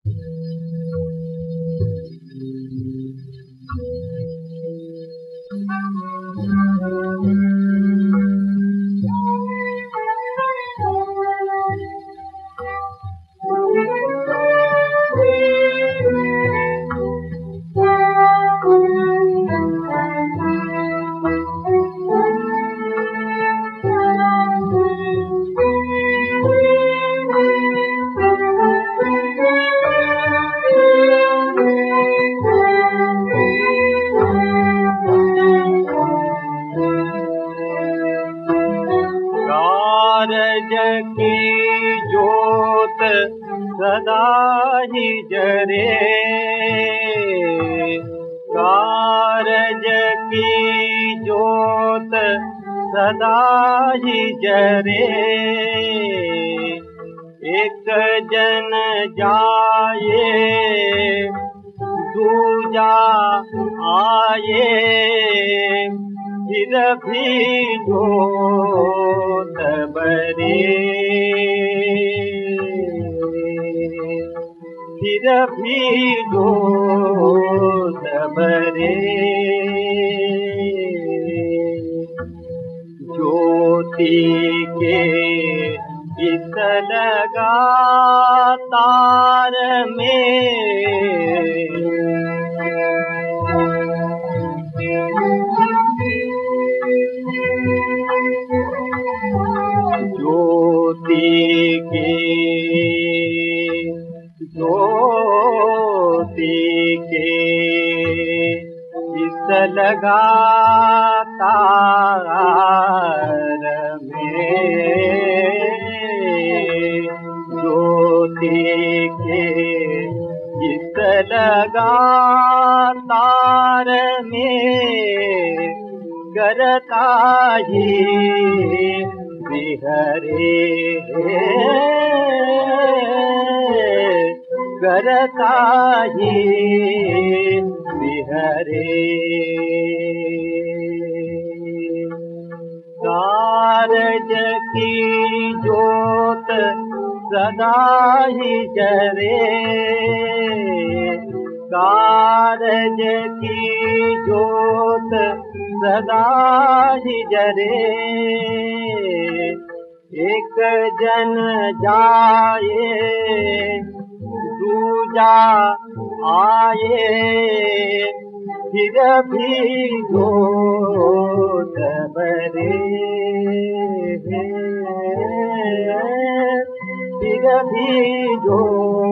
कारज की ज्योत सदा ही जरे, कारज की ज्योत सदा ही जरे। एक जन जाए दूजा आए, फिर भी ज्योत बरे, फिर भी ज्योत बरे। ज्योति के इस लगातार में ज्योति के इस लगातार में, ज्योति के इस लगातार में करता ही बिहरे, करता ही बिहरे। कारज की ज्योत सदा ही जरे, कारज की ज्योत सदा ही जरे। एक जन जाए दूजा आए, फिर भी ज्योत बरे, फिर भी ज्योत